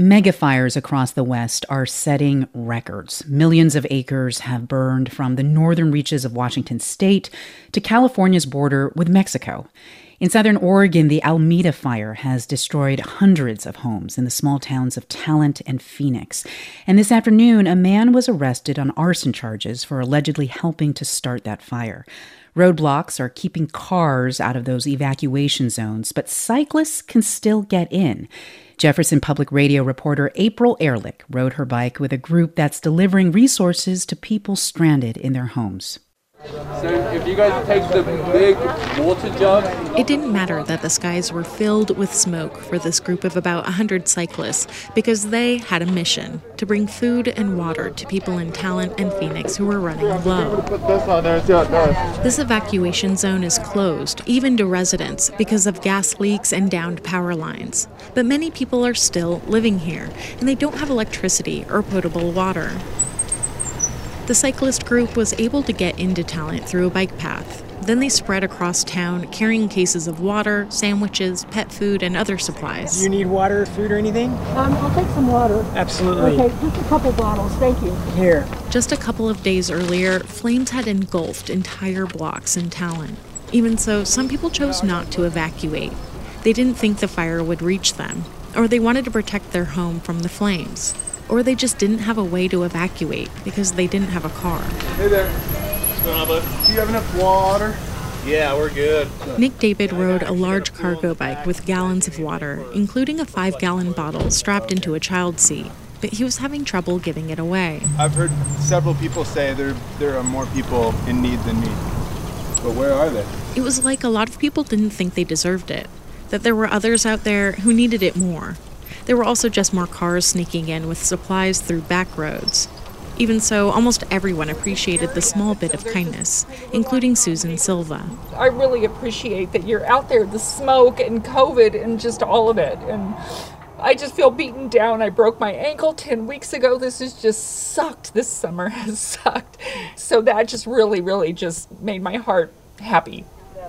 Megafires across the West are setting records. Millions of acres have burned from the northern reaches of Washington state to California's border with Mexico. In southern Oregon, the Alameda Fire has destroyed hundreds of homes in the small towns of Talent and Phoenix. And this afternoon, a man was arrested on arson charges for allegedly helping to start that fire. Roadblocks are keeping cars out of those evacuation zones, but cyclists can still get in. Jefferson Public Radio reporter April Ehrlich rode her bike with a group that's delivering resources to people stranded in their homes. So if you guys take the big water jug... It didn't matter that the skies were filled with smoke for this group of about 100 cyclists because they had a mission to bring food and water to people in Talent and Phoenix who were running low. This evacuation zone is closed, even to residents, because of gas leaks and downed power lines. But many people are still living here, and they don't have electricity or potable water. The cyclist group was able to get into Talent through a bike path. Then they spread across town, carrying cases of water, sandwiches, pet food, and other supplies. Do you need water, food, or anything? I'll take some water. Absolutely. Okay, just a couple bottles, thank you. Here. Just a couple of days earlier, flames had engulfed entire blocks in Talent. Even so, some people chose not to evacuate. They didn't think the fire would reach them, or they wanted to protect their home from the flames. Or they just didn't have a way to evacuate because they didn't have a car. Hey there. What's going on, bud? Do you have enough water? Yeah, we're good. Nick David rode a large cargo bike with gallons of water, including a 5-gallon bottle strapped into a child seat. But he was having trouble giving it away. I've heard several people say there are more people in need than me. But where are they? It was like a lot of people didn't think they deserved it, that there were others out there who needed it more. There were also just more cars sneaking in with supplies through back roads. Even so, almost everyone appreciated the small bit of kindness, including Susan Silva. I really appreciate that you're out there, the smoke and COVID and just all of it. And I just feel beaten down. I broke my ankle 10 weeks ago. This has just sucked. This summer has sucked. So that just really just made my heart happy.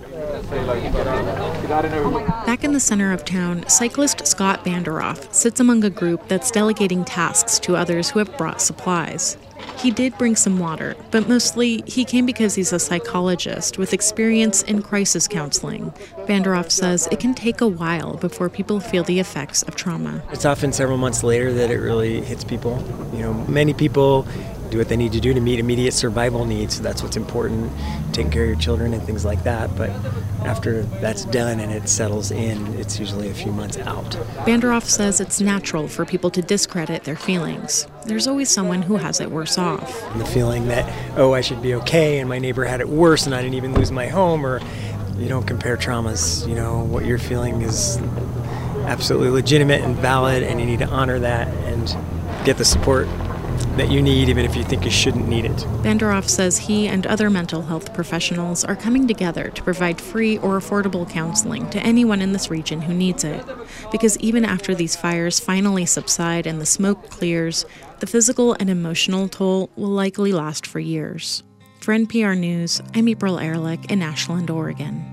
Back in the center of town, cyclist Scott Vanderoff sits among a group that's delegating tasks to others who have brought supplies. He did bring some water, but mostly he came because he's a psychologist with experience in crisis counseling. Vanderoff says it can take a while before people feel the effects of trauma. It's often several months later that it really hits people. Many people do what they need to do to meet immediate survival needs. That's what's important, taking care of your children and things like that. But after that's done and it settles in, it's usually a few months out. Vanderoff says it's natural for people to discredit their feelings. There's always someone who has it worse off. And the feeling that, I should be okay and my neighbor had it worse and I didn't even lose my home, or you don't compare traumas. What you're feeling is absolutely legitimate and valid, and you need to honor that and get the support that you need, even if you think you shouldn't need it. Vanderoff says he and other mental health professionals are coming together to provide free or affordable counseling to anyone in this region who needs it. Because even after these fires finally subside and the smoke clears, the physical and emotional toll will likely last for years. For NPR News, I'm April Ehrlich in Ashland, Oregon.